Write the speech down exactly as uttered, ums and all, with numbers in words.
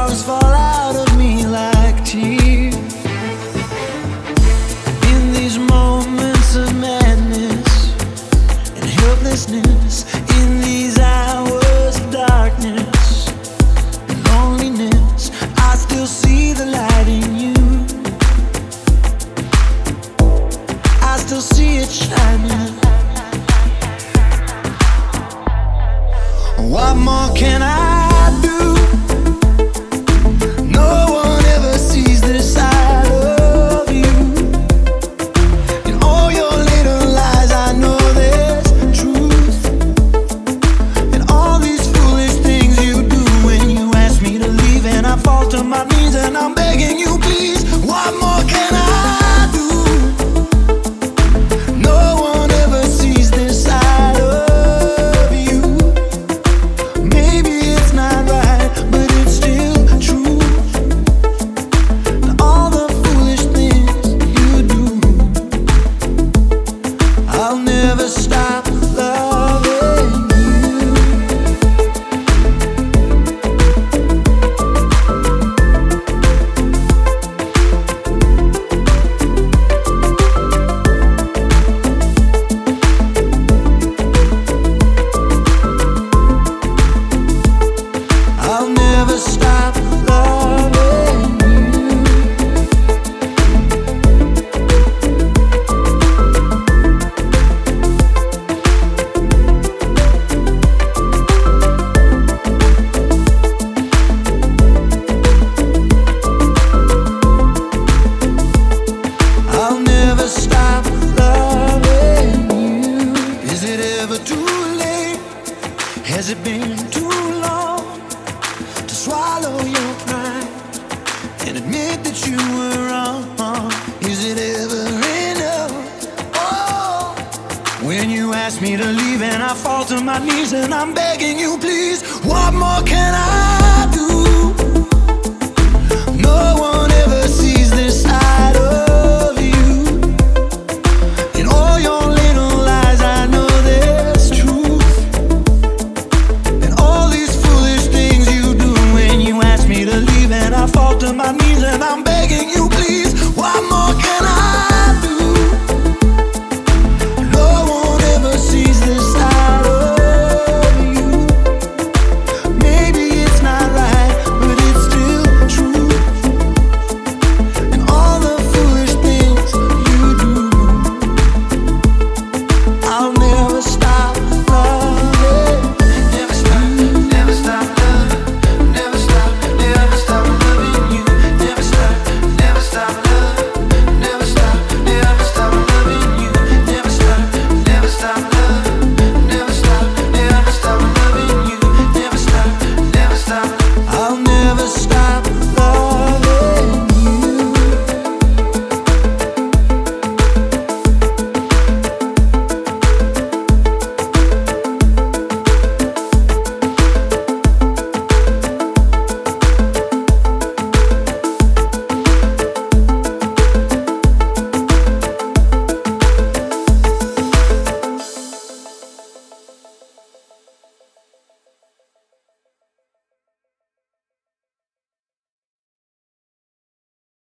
hours fall out of me like tears. In these moments of madness and helplessness, in these hours of darkness and loneliness, I still see the light in you. I still see it shining. What more can I do? No one ever sees this side of you. In all your little lies, I know there's truth. And all these foolish things you do when you ask me to leave, and I fall to my knees and I'm begging you, please. What more can I do? No one ever sees this side of you. Maybe it's not right, but it's still true. And all the foolish things you do, I'll never stop loving you. I'll never stop loving you. I'll never stop loving you. Is it ever too late? Has it been too long to swallow your pride and admit that you were wrong? Is it ever enough? Oh, when you ask me to leave and I fall to my knees and I'm begging you, please. What more can I